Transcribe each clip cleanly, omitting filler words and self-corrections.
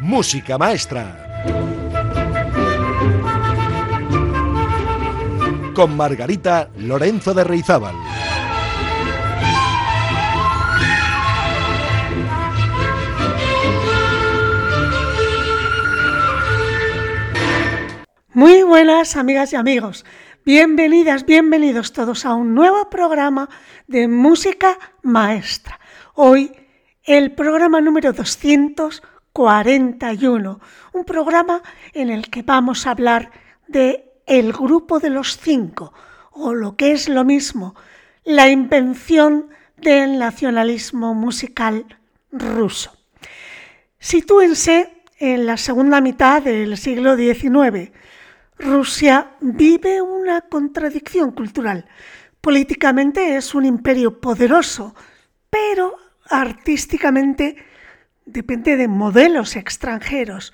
Música Maestra. Con Margarita Lorenzo de Reizábal. Muy buenas amigas y amigos, bienvenidas, bienvenidos todos a un nuevo programa de Música Maestra. Hoy el programa número 241, un programa en el que vamos a hablar de El Grupo de los Cinco, o lo que es lo mismo, la invención del nacionalismo musical ruso. Sitúense en la segunda mitad del siglo XIX. Rusia vive una contradicción cultural. Políticamente es un imperio poderoso, pero artísticamente depende de modelos extranjeros.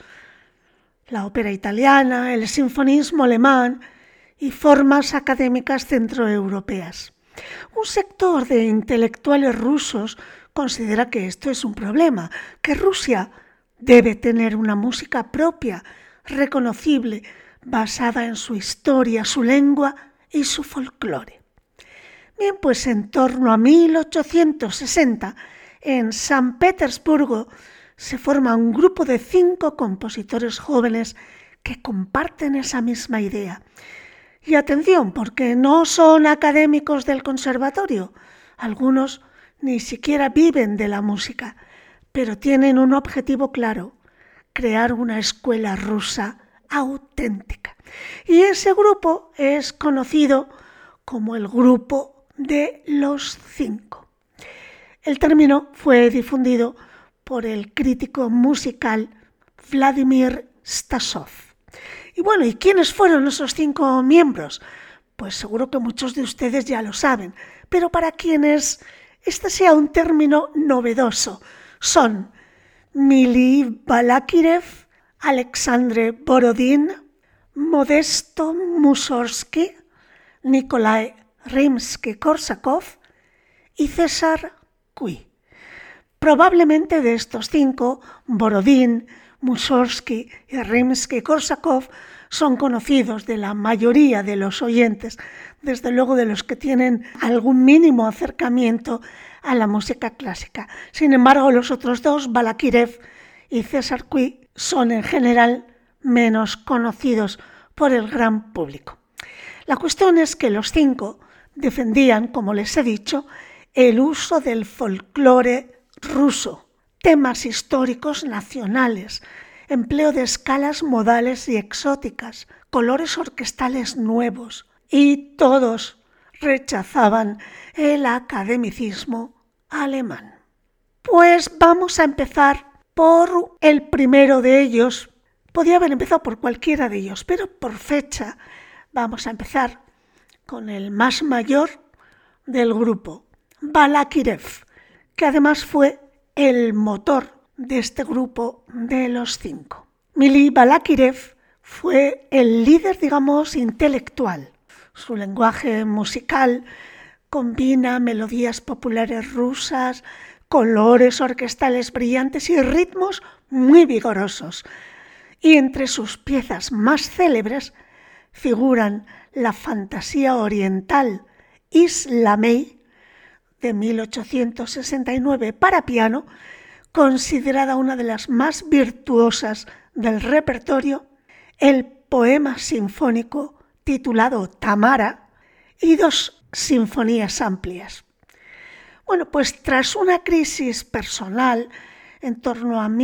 La ópera italiana, el sinfonismo alemán y formas académicas centroeuropeas. Un sector de intelectuales rusos considera que esto es un problema, que Rusia debe tener una música propia, reconocible, basada en su historia, su lengua y su folclore. Bien, pues en torno a 1860, en San Petersburgo, se forma un grupo de 5 compositores jóvenes que comparten esa misma idea. Y atención, porque no son académicos del conservatorio, algunos ni siquiera viven de la música, pero tienen un objetivo claro: crear una escuela rusa auténtica. Y ese grupo es conocido como el Grupo de los Cinco. El término fue difundido por el crítico musical Vladimir Stasov. Y bueno, ¿y quiénes fueron esos 5 miembros? Pues seguro que muchos de ustedes ya lo saben, pero para quienes este sea un término novedoso, son Mili Balakirev, Alexandre Borodin, Modesto Mussorgsky, Nikolai Rimsky-Korsakov y César Cui. Probablemente de estos 5, Borodin, Mussorgsky y Rimsky-Korsakov son conocidos de la mayoría de los oyentes, desde luego de los que tienen algún mínimo acercamiento a la música clásica. Sin embargo, los otros 2, Balakirev y César Cui, son en general menos conocidos por el gran público. La cuestión es que los 5 defendían, como les he dicho, el uso del folclore ruso, temas históricos nacionales, empleo de escalas modales y exóticas, colores orquestales nuevos, y todos rechazaban el academicismo alemán. Pues vamos a empezar por el primero de ellos. Podía haber empezado por cualquiera de ellos, pero por fecha vamos a empezar con el más mayor del grupo, Balakirev, que además fue el motor de este grupo de los 5. Mili Balakirev fue el líder, digamos, intelectual. Su lenguaje musical combina melodías populares rusas, colores orquestales brillantes y ritmos muy vigorosos. Y entre sus piezas más célebres figuran la fantasía oriental Islamey de 1869 para piano, considerada una de las más virtuosas del repertorio, el poema sinfónico titulado Tamara y 2 sinfonías amplias. Bueno, pues tras una crisis personal en torno a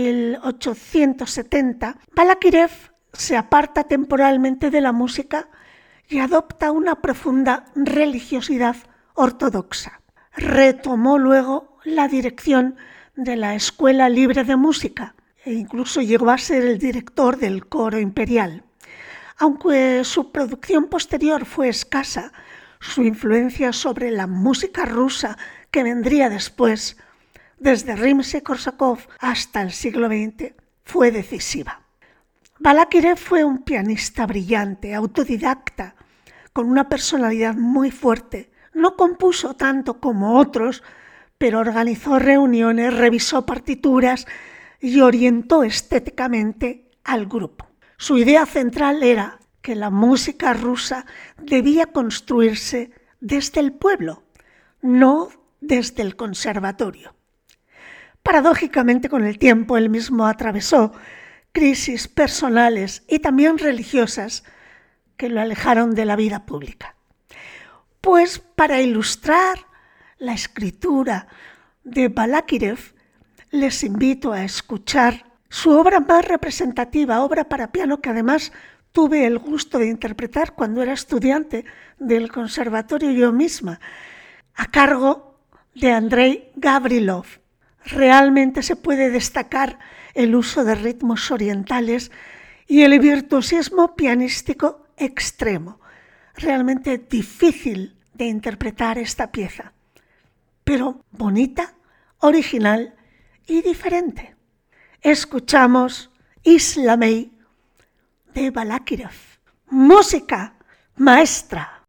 1870, Balakirev se aparta temporalmente de la música y adopta una profunda religiosidad ortodoxa. Retomó luego la dirección de la Escuela Libre de Música e incluso llegó a ser el director del coro imperial. Aunque su producción posterior fue escasa, su influencia sobre la música rusa que vendría después, desde Rimsky-Korsakov hasta el siglo XX, fue decisiva. Balakirev fue un pianista brillante, autodidacta, con una personalidad muy fuerte. No compuso tanto como otros, pero organizó reuniones, revisó partituras y orientó estéticamente al grupo. Su idea central era que la música rusa debía construirse desde el pueblo, no desde el conservatorio. Paradójicamente, con el tiempo, él mismo atravesó crisis personales y también religiosas que lo alejaron de la vida pública. Pues para ilustrar la escritura de Balakirev, les invito a escuchar su obra más representativa, obra para piano que además tuve el gusto de interpretar cuando era estudiante del conservatorio yo misma, a cargo de Andrei Gavrilov. Realmente se puede destacar el uso de ritmos orientales y el virtuosismo pianístico extremo. Realmente difícil de interpretar esta pieza, pero bonita, original y diferente. Escuchamos Islamey de Balakirev. Música maestra.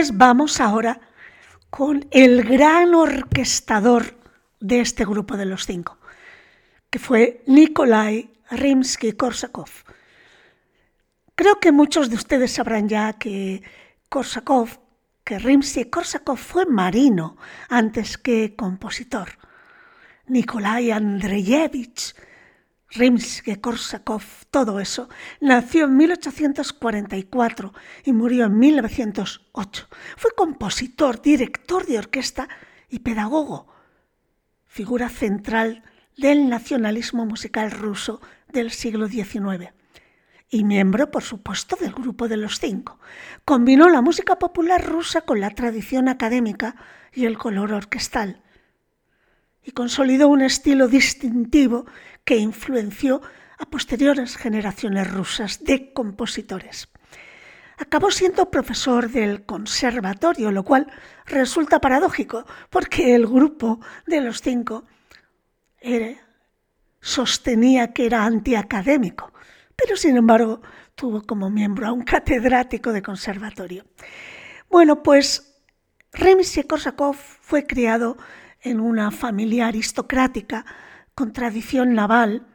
Pues vamos ahora con el gran orquestador de este grupo de los 5, que fue Nikolai Rimsky-Korsakov. Creo que muchos de ustedes sabrán ya que Rimsky-Korsakov fue marino antes que compositor. Nikolai Andreyevich Rimsky-Korsakov, todo eso, nació en 1844 y murió en 1908. Fue compositor, director de orquesta y pedagogo, figura central del nacionalismo musical ruso del siglo XIX y miembro, por supuesto, del grupo de los 5. Combinó la música popular rusa con la tradición académica y el color orquestal y consolidó un estilo distintivo que influenció a posteriores generaciones rusas de compositores. Acabó siendo profesor del conservatorio, lo cual resulta paradójico, porque el grupo de los 5 sostenía que era antiacadémico, pero sin embargo tuvo como miembro a un catedrático de conservatorio. Bueno, pues Rimsky-Korsakov fue criado en una familia aristocrática con tradición naval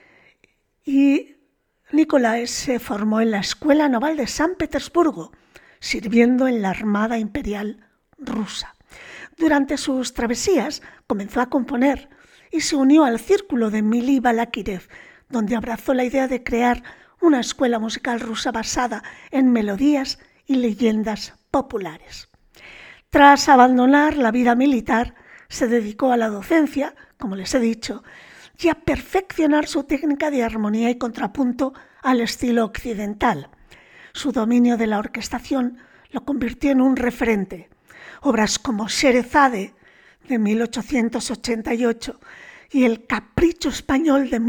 y Nikolai se formó en la Escuela Naval de San Petersburgo, sirviendo en la Armada Imperial rusa. Durante sus travesías comenzó a componer y se unió al círculo de Mily Balakirev, donde abrazó la idea de crear una escuela musical rusa basada en melodías y leyendas populares. Tras abandonar la vida militar, se dedicó a la docencia, como les he dicho, y a perfeccionar su técnica de armonía y contrapunto al estilo occidental. Su dominio de la orquestación lo convirtió en un referente. Obras como Sherezade, de 1888, y El Capricho Español, de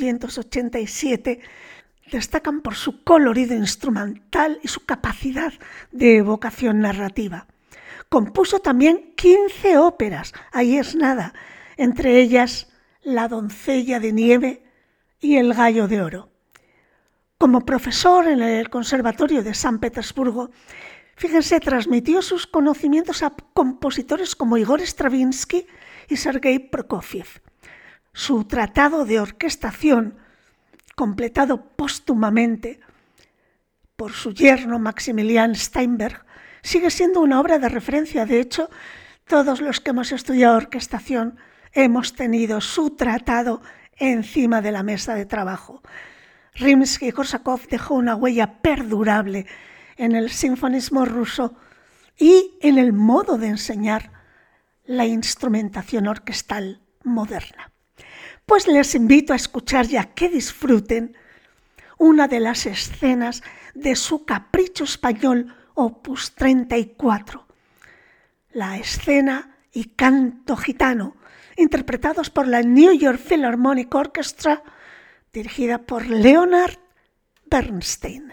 1887, destacan por su colorido instrumental y su capacidad de evocación narrativa. Compuso también 15 óperas, ahí es nada, entre ellas La doncella de nieve y El gallo de oro. Como profesor en el Conservatorio de San Petersburgo, fíjense, transmitió sus conocimientos a compositores como Igor Stravinsky y Sergei Prokofiev. Su tratado de orquestación, completado póstumamente por su yerno Maximilian Steinberg, sigue siendo una obra de referencia. De hecho, todos los que hemos estudiado orquestación hemos tenido su tratado encima de la mesa de trabajo. Rimsky-Korsakov dejó una huella perdurable en el sinfonismo ruso y en el modo de enseñar la instrumentación orquestal moderna. Pues les invito a escuchar y a que disfruten una de las escenas de su Capricho Español Opus 34, la escena y canto gitano, interpretados por la New York Philharmonic Orchestra, dirigida por Leonard Bernstein.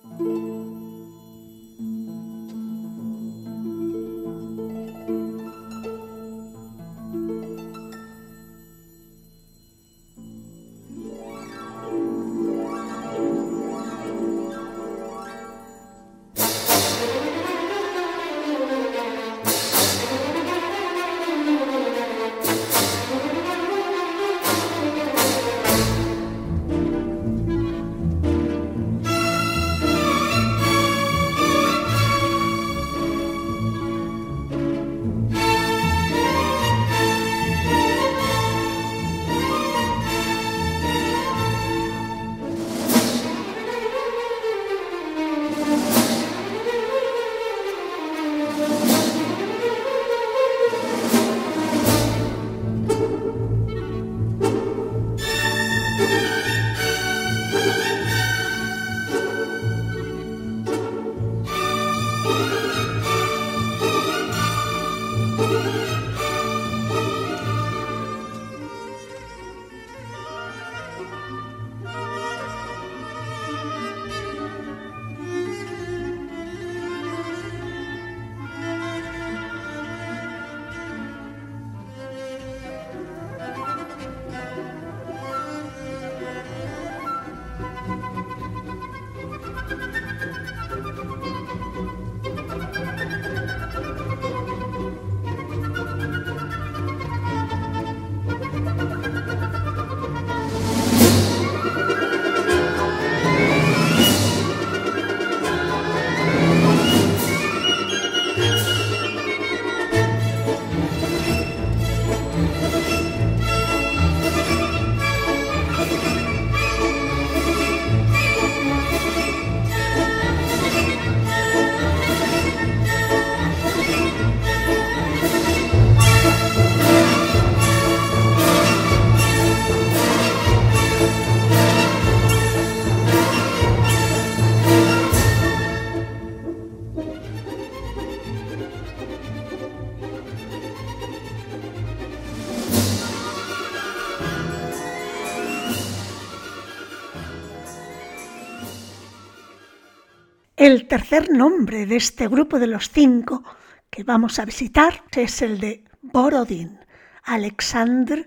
El tercer nombre de este grupo de los 5 que vamos a visitar es el de Borodín, Alexander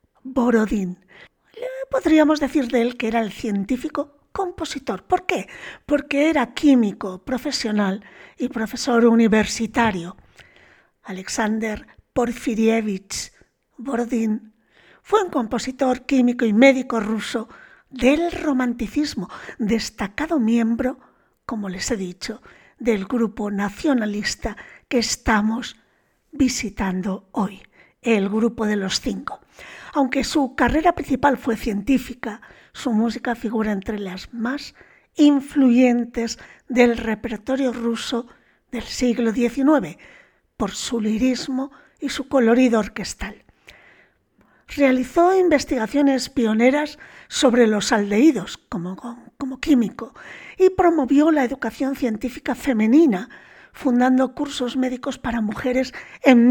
Borodín. Podríamos decir de él que era el científico compositor. ¿Por qué? Porque era químico profesional y profesor universitario. Alexander Porfirievich Borodín fue un compositor, químico y médico ruso del romanticismo, destacado miembro, como les he dicho, del grupo nacionalista que estamos visitando hoy, el grupo de los 5. Aunque su carrera principal fue científica, su música figura entre las más influyentes del repertorio ruso del siglo XIX, por su lirismo y su colorido orquestal. Realizó investigaciones pioneras sobre los aldehídos como químico y promovió la educación científica femenina, fundando cursos médicos para mujeres en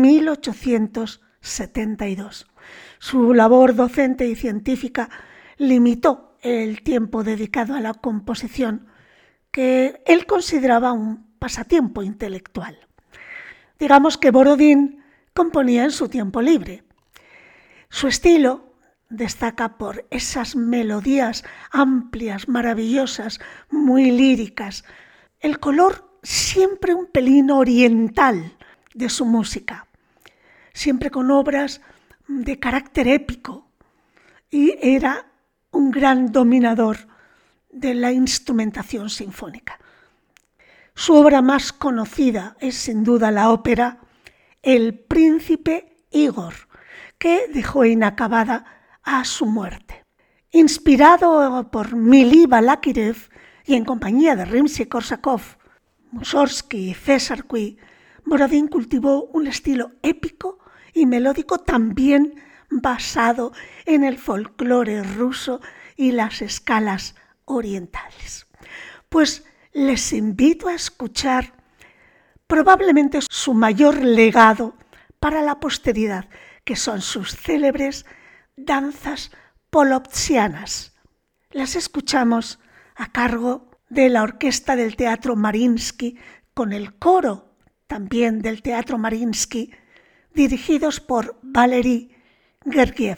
1872. Su labor docente y científica limitó el tiempo dedicado a la composición, que él consideraba un pasatiempo intelectual. Digamos que Borodín componía en su tiempo libre. Su estilo destaca por esas melodías amplias, maravillosas, muy líricas. El color siempre un pelín oriental de su música, siempre con obras de carácter épico, y era un gran dominador de la instrumentación sinfónica. Su obra más conocida es sin duda la ópera El Príncipe Igor, que dejó inacabada a su muerte. Inspirado por Mily Balakirev y en compañía de Rimsky-Korsakov, Mussorgsky y César Cui, Borodín cultivó un estilo épico y melódico también basado en el folclore ruso y las escalas orientales. Pues les invito a escuchar probablemente su mayor legado para la posteridad, que son sus célebres danzas polopsianas. Las escuchamos a cargo de la orquesta del Teatro Mariinsky con el coro también del Teatro Mariinsky, dirigidos por Valery Gergiev.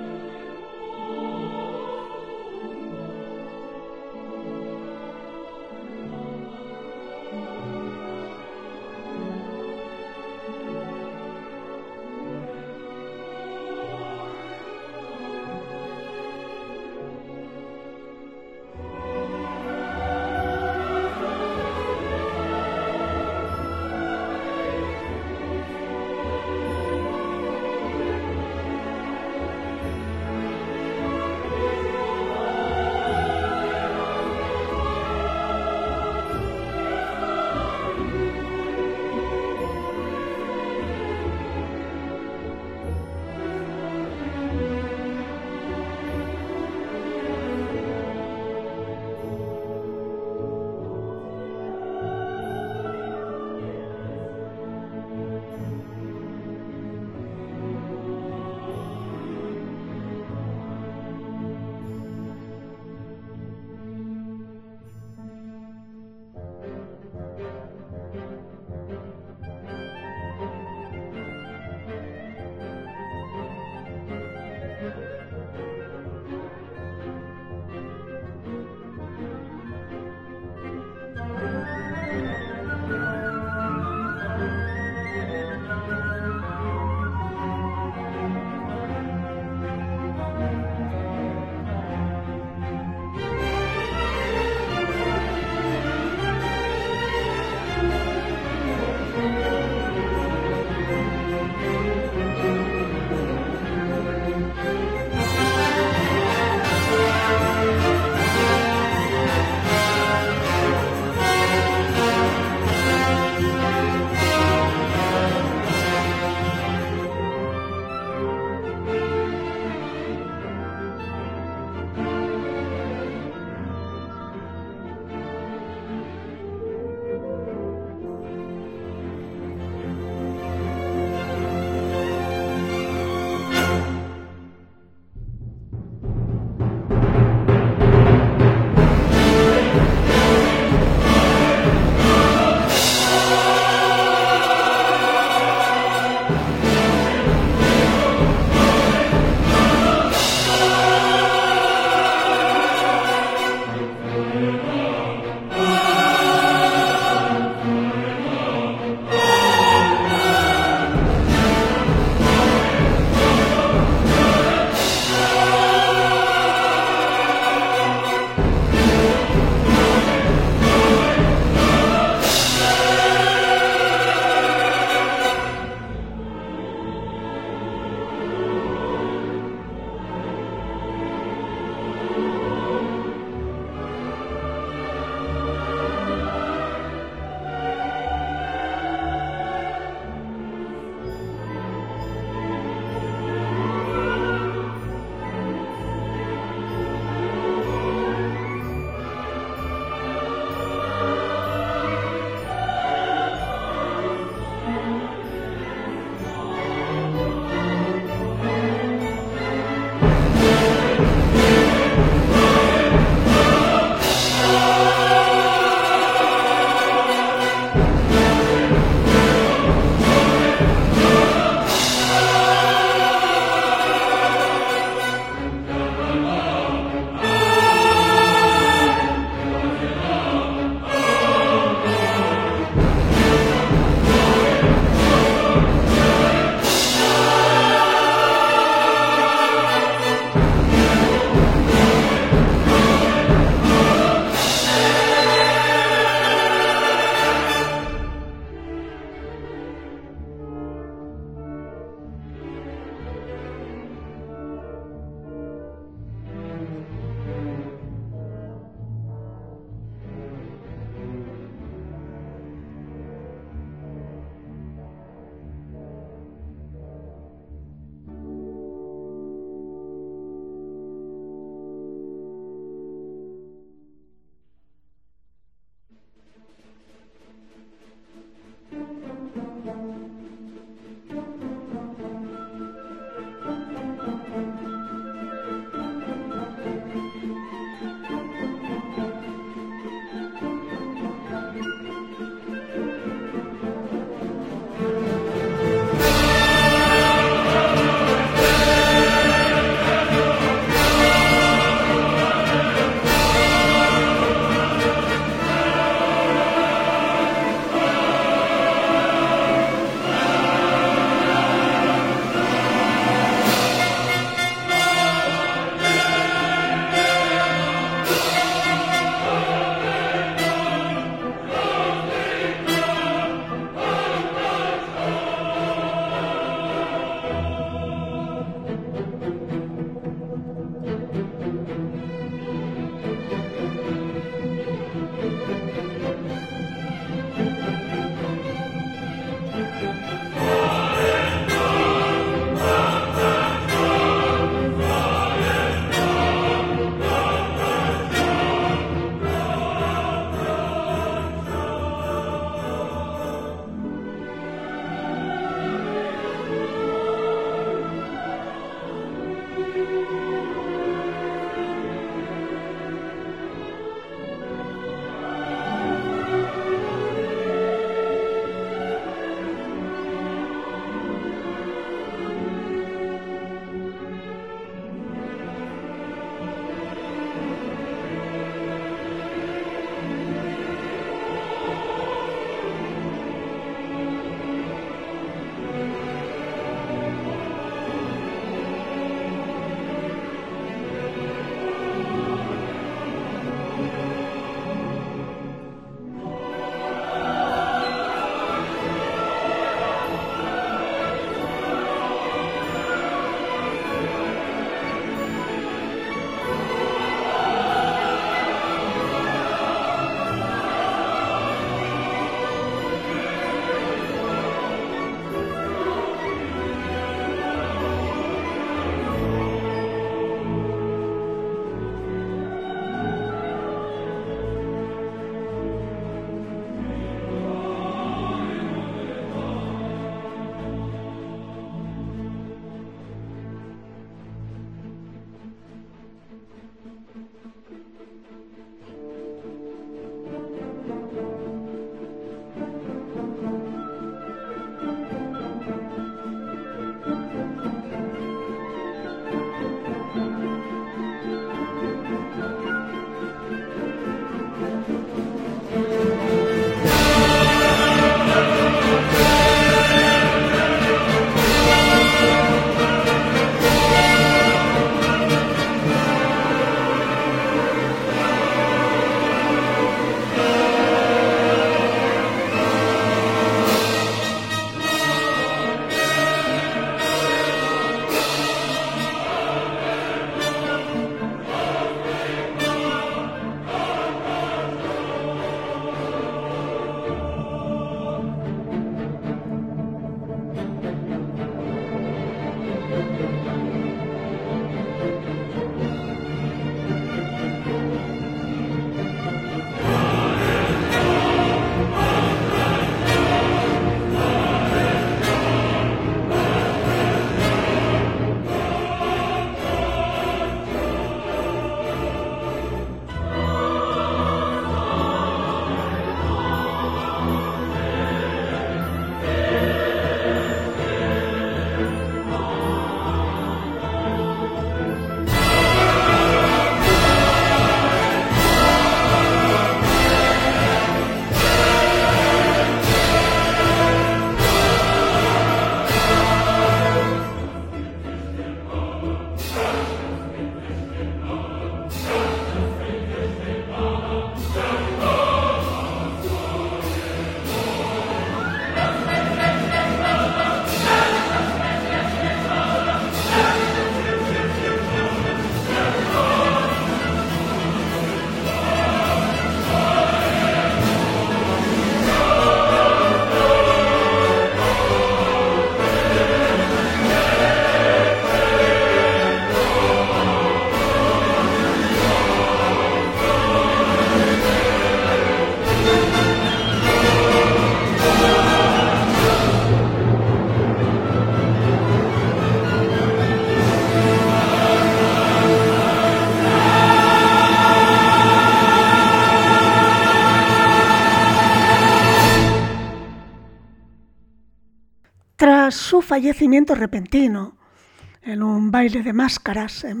Tras su fallecimiento repentino, en un baile de máscaras en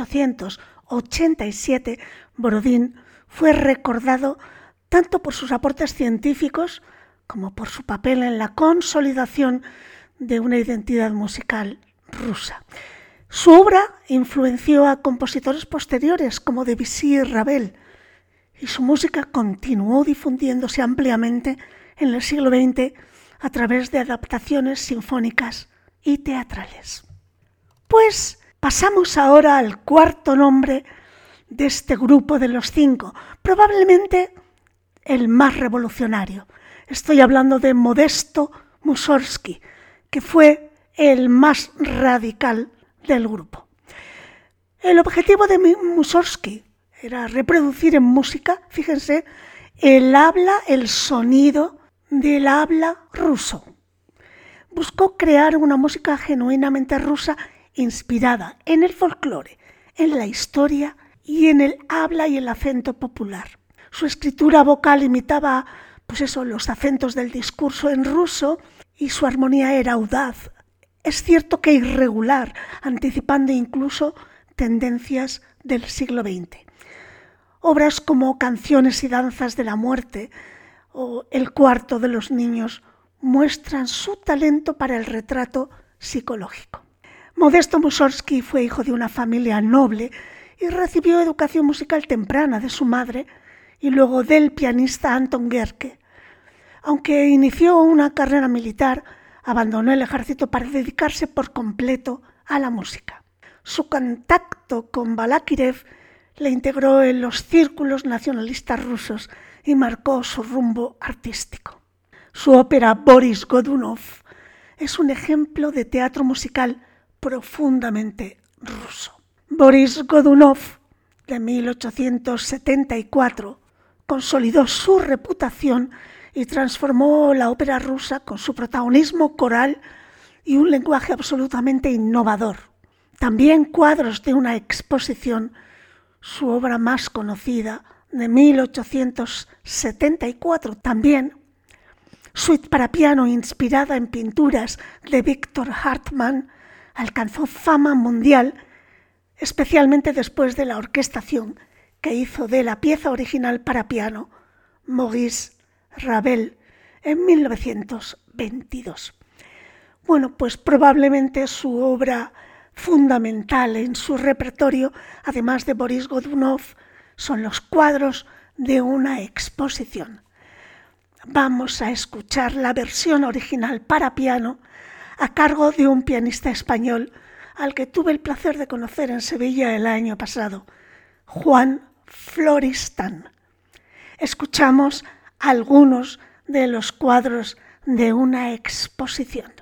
1887, Borodín fue recordado tanto por sus aportes científicos como por su papel en la consolidación de una identidad musical rusa. Su obra influenció a compositores posteriores como Debussy y Ravel, y su música continuó difundiéndose ampliamente en el siglo XX a través de adaptaciones sinfónicas y teatrales. Pues pasamos ahora al cuarto nombre de este grupo de los 5, probablemente el más revolucionario. Estoy hablando de Modesto Mussorgsky, que fue el más radical del grupo. El objetivo de Mussorgsky era reproducir en música, fíjense, el sonido del habla ruso. Buscó crear una música genuinamente rusa inspirada en el folclore, en la historia y en el habla y el acento popular. Su escritura vocal imitaba, los acentos del discurso en ruso y su armonía era audaz. Es cierto que irregular, anticipando incluso tendencias del siglo XX. Obras como Canciones y danzas de la muerte o El cuarto de los niños muestran su talento para el retrato psicológico. Modesto Mussorgsky fue hijo de una familia noble y recibió educación musical temprana de su madre y luego del pianista Anton Gerke. Aunque inició una carrera militar, abandonó el ejército para dedicarse por completo a la música. Su contacto con Balakirev le integró en los círculos nacionalistas rusos y marcó su rumbo artístico. Su ópera Boris Godunov es un ejemplo de teatro musical profundamente ruso. Boris Godunov, de 1874, consolidó su reputación y transformó la ópera rusa con su protagonismo coral y un lenguaje absolutamente innovador. También cuadros de una exposición, su obra más conocida, de 1874, también Suite para piano inspirada en pinturas de Victor Hartmann, alcanzó fama mundial, especialmente después de la orquestación que hizo de la pieza original para piano Maurice Ravel en 1922. Pues probablemente su obra fundamental en su repertorio, además de Boris Godunov, son los cuadros de una exposición. Vamos a escuchar la versión original para piano a cargo de un pianista español al que tuve el placer de conocer en Sevilla el año pasado, Juan Floristan. Escuchamos algunos de los cuadros de una exposición.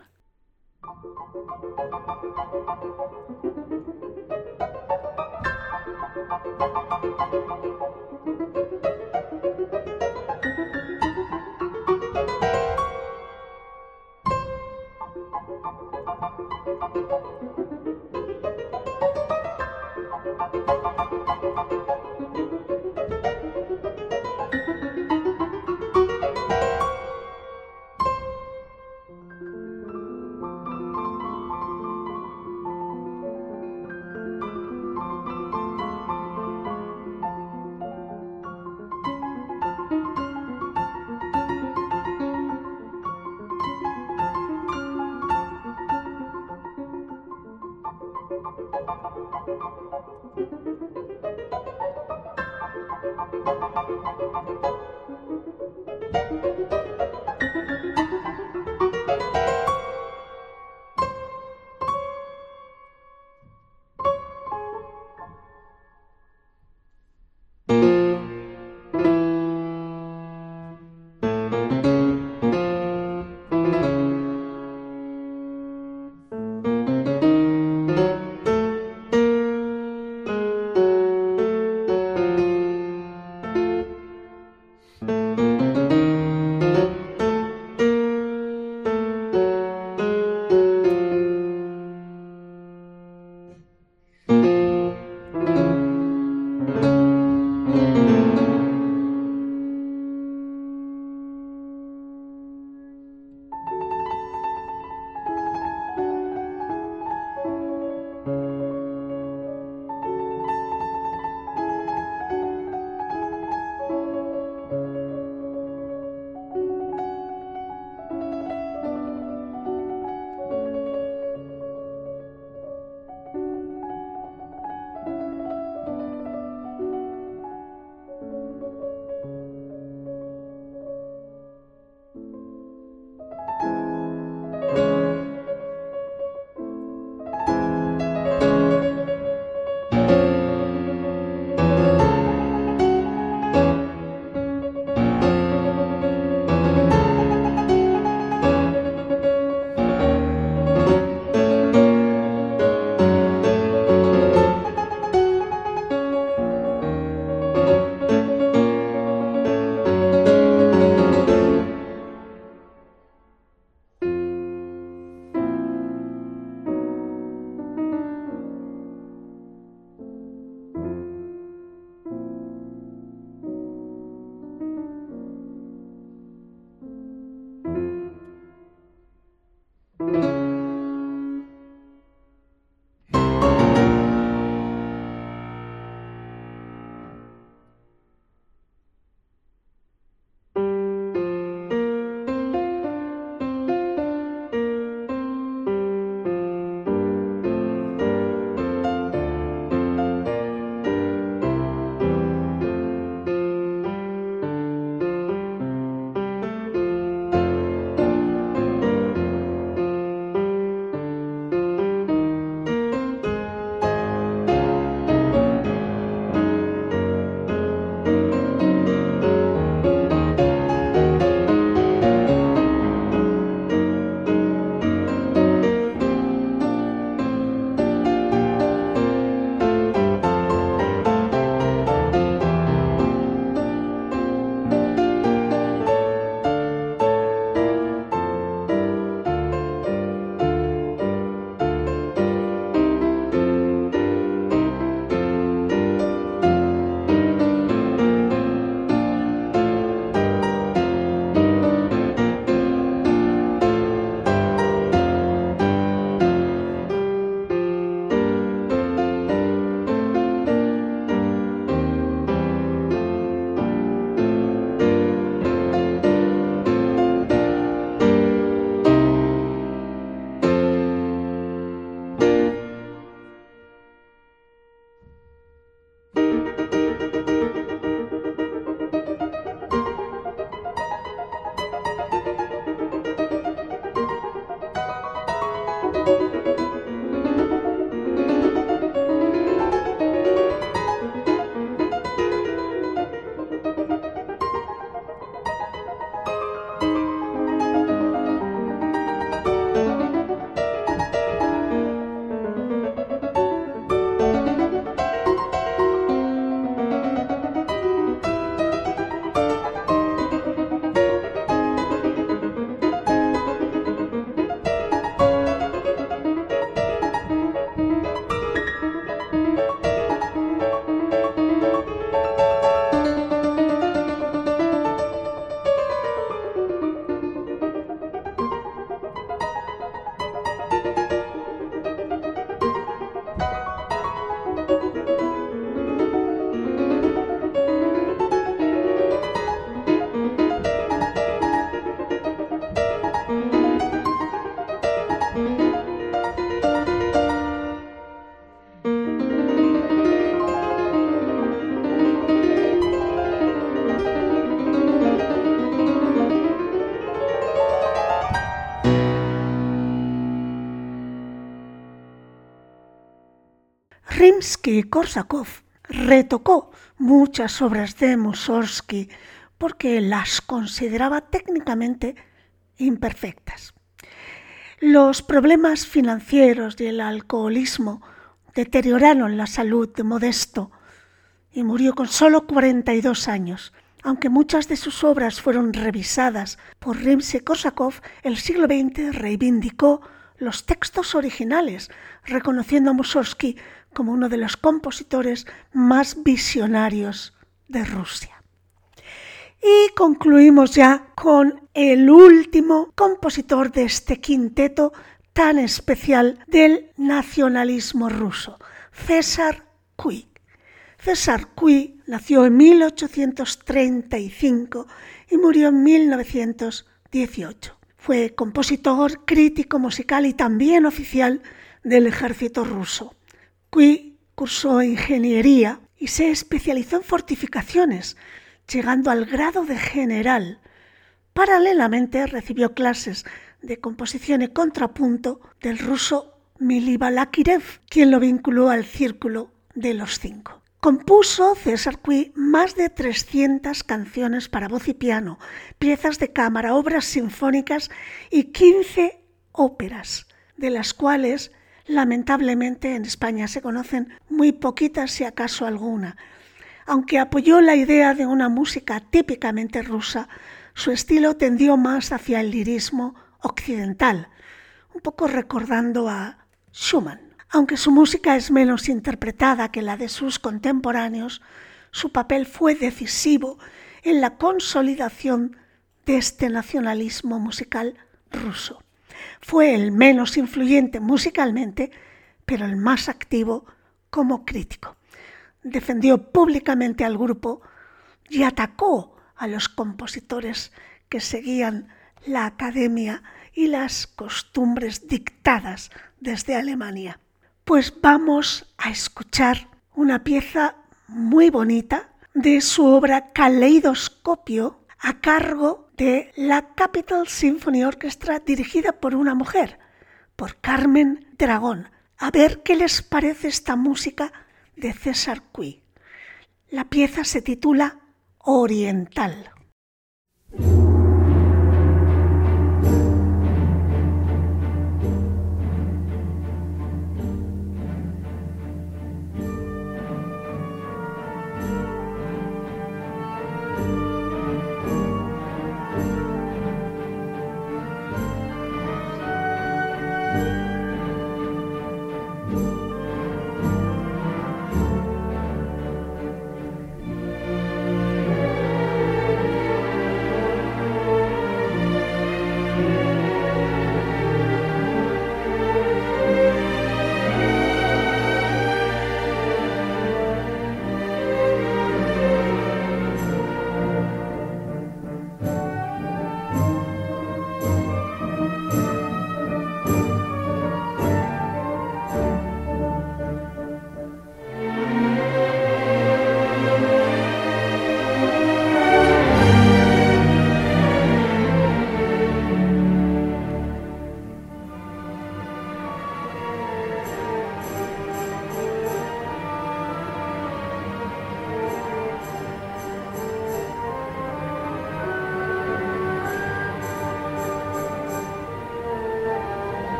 Rimski-Korsakov retocó muchas obras de Mussorgsky porque las consideraba técnicamente imperfectas. Los problemas financieros y el alcoholismo deterioraron la salud de Modesto y murió con solo 42 años. Aunque muchas de sus obras fueron revisadas por Rimski-Korsakov, el siglo XX reivindicó los textos originales, reconociendo a Mussorgsky como uno de los compositores más visionarios de Rusia. Y concluimos ya con el último compositor de este quinteto tan especial del nacionalismo ruso, César Cui. César Cui nació en 1835 y murió en 1918. Fue compositor, crítico musical y también oficial del ejército ruso. Cui cursó ingeniería y se especializó en fortificaciones, llegando al grado de general. Paralelamente recibió clases de composición y contrapunto del ruso Mili Balakirev, quien lo vinculó al Círculo de los Cinco. Compuso César Cui más de 300 canciones para voz y piano, piezas de cámara, obras sinfónicas y 15 óperas, de las cuales lamentablemente en España se conocen muy poquitas, si acaso alguna. Aunque apoyó la idea de una música típicamente rusa, su estilo tendió más hacia el lirismo occidental, un poco recordando a Schumann. Aunque su música es menos interpretada que la de sus contemporáneos, su papel fue decisivo en la consolidación de este nacionalismo musical ruso. Fue el menos influyente musicalmente, pero el más activo como crítico. Defendió públicamente al grupo y atacó a los compositores que seguían la academia y las costumbres dictadas desde Alemania. Pues vamos a escuchar una pieza muy bonita de su obra Caleidoscopio a cargo de la Capital Symphony Orchestra, dirigida por una mujer, por Carmen Dragón. A ver qué les parece esta música de César Cui. La pieza se titula Oriental.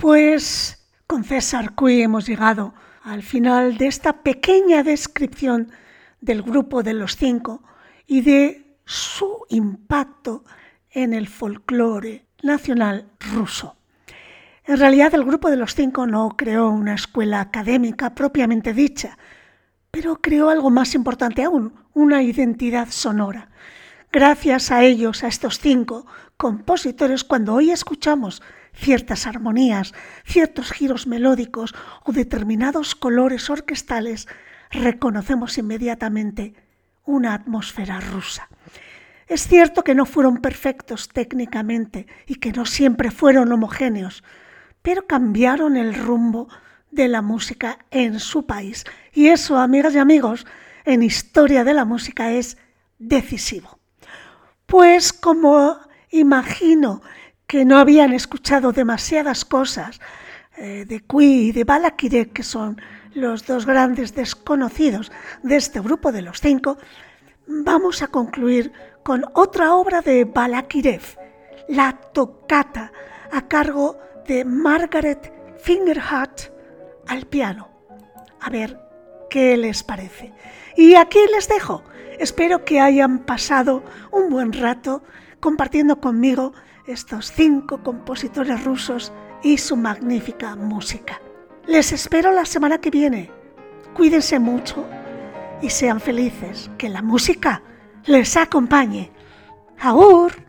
Pues con César Cui hemos llegado al final de esta pequeña descripción del grupo de los 5 y de su impacto en el folclore nacional ruso. En realidad el grupo de los 5 no creó una escuela académica propiamente dicha, pero creó algo más importante aún, una identidad sonora. Gracias a ellos, a estos 5 compositores, cuando hoy escuchamos ciertas armonías, ciertos giros melódicos o determinados colores orquestales, reconocemos inmediatamente una atmósfera rusa. Es cierto que no fueron perfectos técnicamente y que no siempre fueron homogéneos, pero cambiaron el rumbo de la música en su país. Y eso, amigas y amigos, en historia de la música es decisivo. Pues como imagino que no habían escuchado demasiadas cosas de Cui y de Balakirev, que son los dos grandes desconocidos de este grupo de los 5, vamos a concluir con otra obra de Balakirev, la Toccata, a cargo de Margaret Fingerhut al piano. A ver qué les parece. Y aquí les dejo. Espero que hayan pasado un buen rato compartiendo conmigo estos 5 compositores rusos y su magnífica música. Les espero la semana que viene. Cuídense mucho y sean felices. Que la música les acompañe. ¡Agur!